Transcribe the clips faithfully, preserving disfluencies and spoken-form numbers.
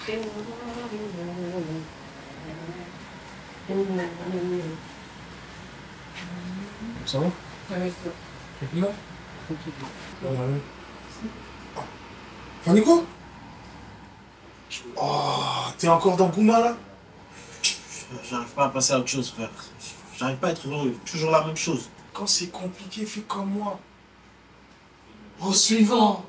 Ça va? Ouais, ça. Et puis là? Ouais. Faniko? Oh, t'es encore dans Gouma là? J'arrive pas à passer à autre chose, frère. J'arrive pas à être heureux. Toujours la même chose. Quand c'est compliqué, fais comme moi. Au suivant.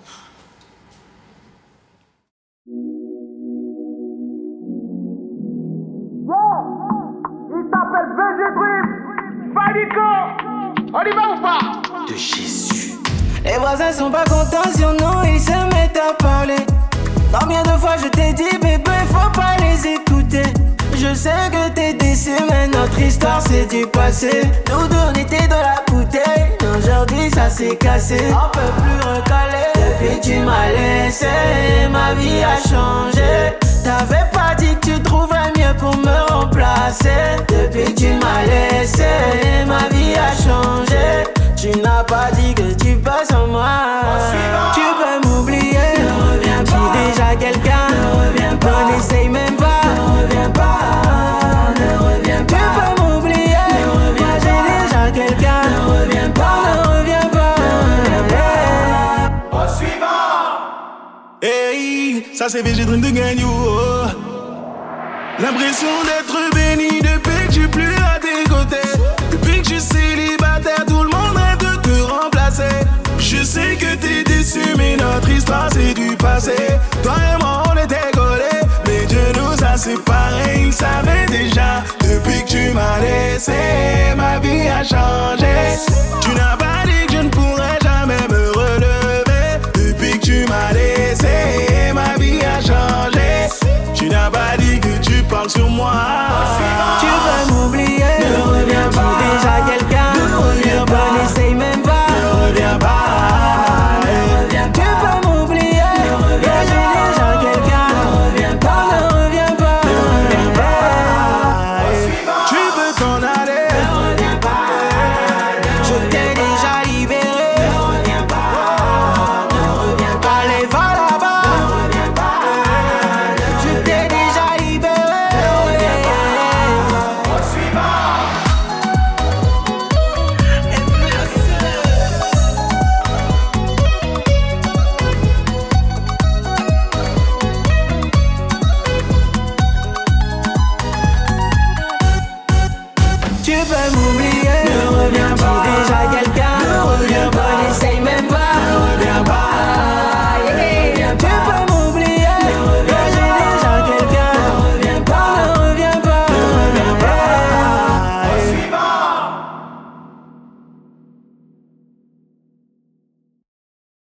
Il s'appelle V G Dream. Faniko. On y va ou pas? De Jésus. Les voisins sont pas contents sur nous, ils se mettent à parler. Combien de fois je t'ai dit, bébé, faut pas les écouter. Je sais que t'es déçu, mais notre histoire c'est du passé. Nous deux on était dans la bouteille, aujourd'hui ça s'est cassé. On peut plus recaler. Depuis tu m'as laissé, ma vie a changé. T'avais pas dit que tu trouverais mieux pour me remplacer. Depuis tu m'as laissé, ma vie a changé. Tu n'as pas dit que tu passes en moi. Tu peux m'oublier, ne reviens pas. J'ai déjà quelqu'un, ne reviens pas. N'essaye même pas, ne reviens pas. Ne reviens pas. Tu peux m'oublier, ne reviens pas. J'ai déjà quelqu'un, ne reviens pas. Ne reviens pas, ne reviens pas. Au suivant. Hey, ça c'est V G Dream de Gagnou. Oh. L'impression d'être béni depuis que je suis plus à tes côtés. Depuis que je suis célibataire, tout le monde rêve de te remplacer. Je sais que t'es déçu, mais notre histoire c'est du passé. Toi et moi on était collés, mais Dieu nous a séparés. Il savait déjà, depuis que tu m'as laissé, ma vie a changé. Tu n'as pas dit que je ne pourrais jamais me relever. Depuis que tu m'as laissé, ma vie a changé. Tu n'as pas dit que tu parles sur moi. Tu peux m'oublier, ne reviens pas. J'ai déjà quelqu'un, ne reviens pas. N'essaye même pas, Ne reviens pas. ne reviens pas. Tu peux m'oublier, ne reviens pas. J'ai déjà quelqu'un, ne reviens pas. Ne reviens pas, ne reviens pas. Tu peux t'en aller. Ne reviens pas. Je t'ai déjà libéré. Ne reviens pas, ne reviens pas. Allez, va là-bas. Ne reviens pas. Je t'ai déjà libéré. Ne reviens pas. Au suivant. Tu peux